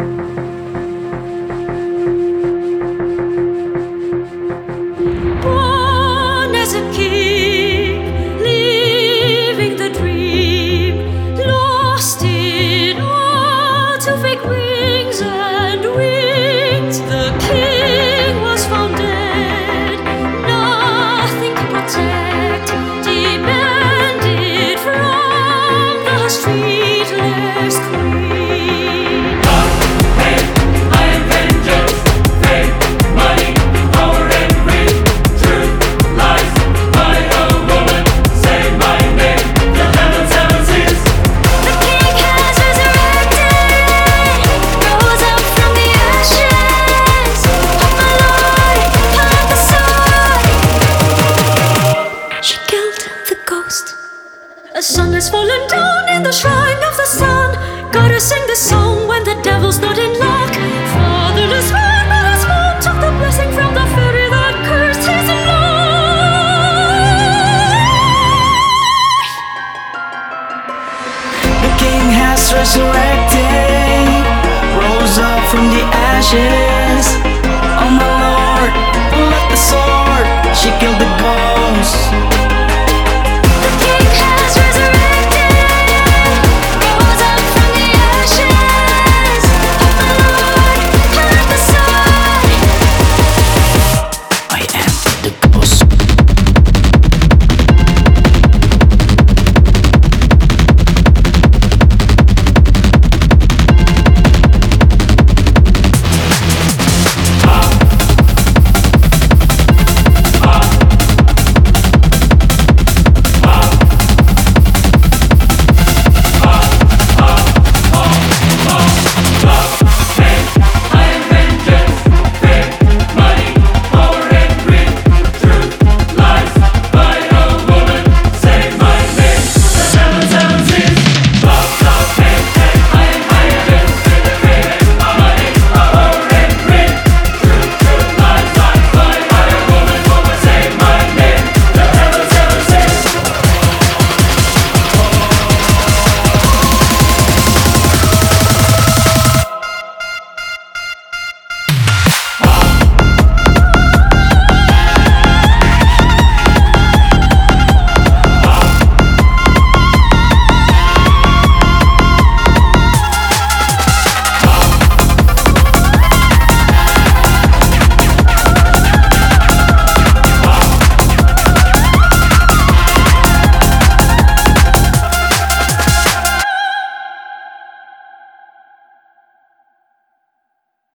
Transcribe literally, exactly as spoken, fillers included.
Born as a king, living the dream, lost in all to fake wings and wings. The king was found dead, nothing to protect, demanded from the streetless queen. A sun has fallen down in the shrine of the sun. Gotta sing this song when the devil's not in luck. Fatherless man, but his mom took the blessing from the fairy that cursed his life. The king has resurrected, rose up from the ashes.